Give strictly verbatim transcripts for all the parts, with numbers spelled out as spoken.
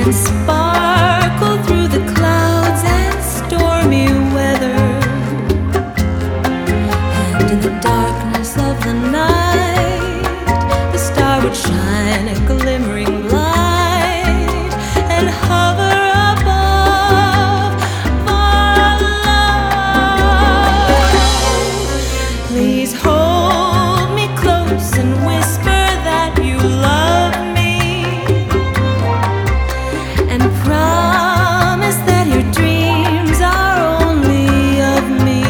and sparkle through the clouds and stormy weather. And in the darkness of the night, the star would shine a glimmering light and hover above our love. Please hold me close and whisper that you love me, and promise that your dreams are only of me.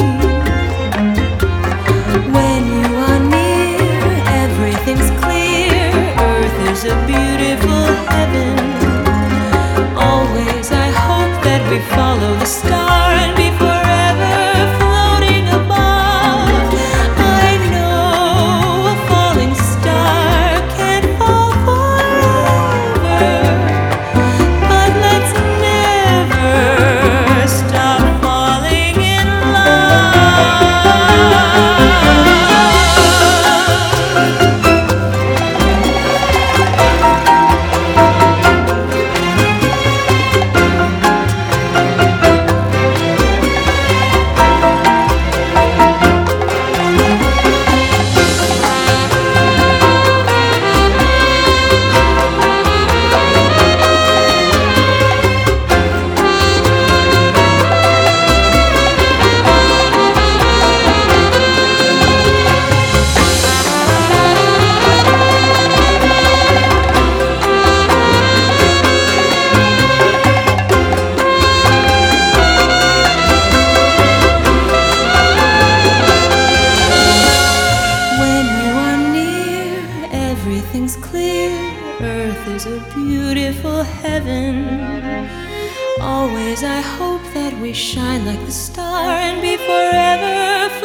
When you are near, everything's clear. Earth is a beautiful heaven. Always I hope that we follow the star and be forever floating above. I know a falling star can't fall forever, but let's never stop falling in love. Everything's clear. Earth is a beautiful heaven. Always I hope that we shine like the star and be forever